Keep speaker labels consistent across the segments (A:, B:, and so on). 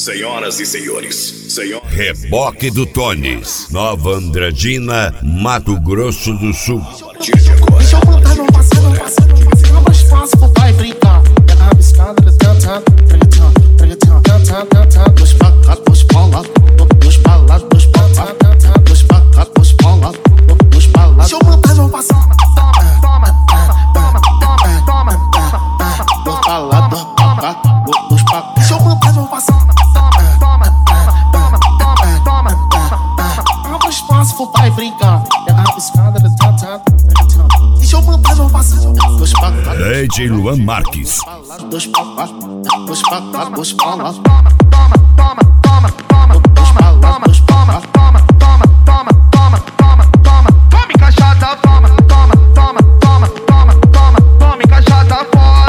A: Senhoras e senhores,
B: Reboque do Tones, Nova Andradina, Mato Grosso do Sul.
C: Deixa eu botar no passado, não mais fácil, vou vai brincar. Pega a rabiscada, dois pra cá, dois pra lá, dois pra lá, dois pra cá, dois pra cá, dois pra lá, dois pra lá. Deixa eu botar no passado, dois pra lá, dois pra cá, dois pra cá. Deixa eu botar no passado, abre espaço, vou vai brincar. Pega a rabiscada, deixa eu botar no passado, dois pra cá.
B: DJ Luan Marques.
C: Dois pra lá, dois pra cá, dois pra lá.
D: Tome caixada, toma caixada,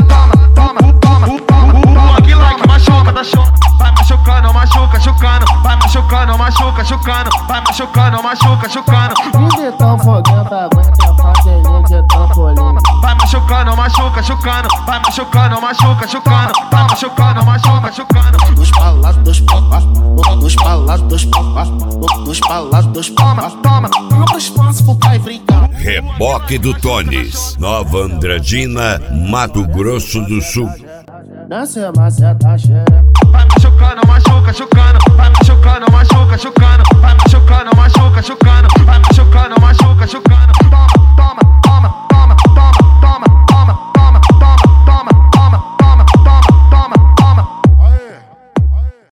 D: rock like machuca, da show. Vai machucando, machuca, chucando. Vai machucando, machuca, chucando. Vai machucando, machuca, chucando.
C: De tão foguenta, aguenta fazer de trampolim.
D: Vai machucando, machuca, chucando. Vai machucando, machuca, chucando. Vai machucando, machuca, chucando.
C: Dois pra lá, dois pra cá, dois pra lá, dois pra cá, dois pra lá, dois pra cá. Abre espaço, vou vai brincar.
B: Reboque do Tones, Nova Andradina, Mato Grosso do Sul.
C: Desce, maceta, xereca.
D: Vai machucando, machuca, chucando. Vai machucando, machuca, chucando. Vai machucando,